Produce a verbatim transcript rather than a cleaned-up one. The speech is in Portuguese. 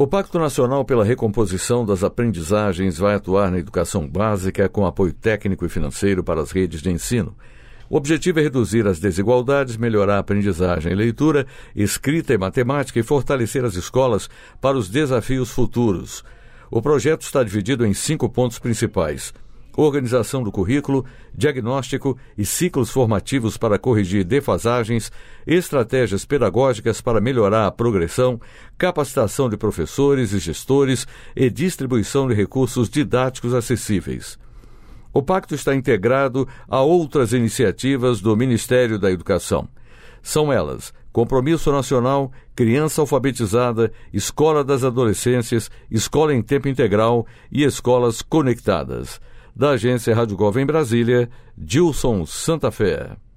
O Pacto Nacional pela Recomposição das Aprendizagens vai atuar na educação básica com apoio técnico e financeiro para as redes de ensino. O objetivo é reduzir as desigualdades, melhorar a aprendizagem em leitura, escrita e matemática e fortalecer as escolas para os desafios futuros. O projeto está dividido em cinco pontos principais: organização do currículo, diagnóstico e ciclos formativos para corrigir defasagens, estratégias pedagógicas para melhorar a progressão, capacitação de professores e gestores e distribuição de recursos didáticos acessíveis. O pacto está integrado a outras iniciativas do Ministério da Educação. São elas: Compromisso Nacional, Criança Alfabetizada, Escola das Adolescências, Escola em Tempo Integral e Escolas Conectadas. Da agência Rádio Gov em Brasília, Dilson Santa Fé.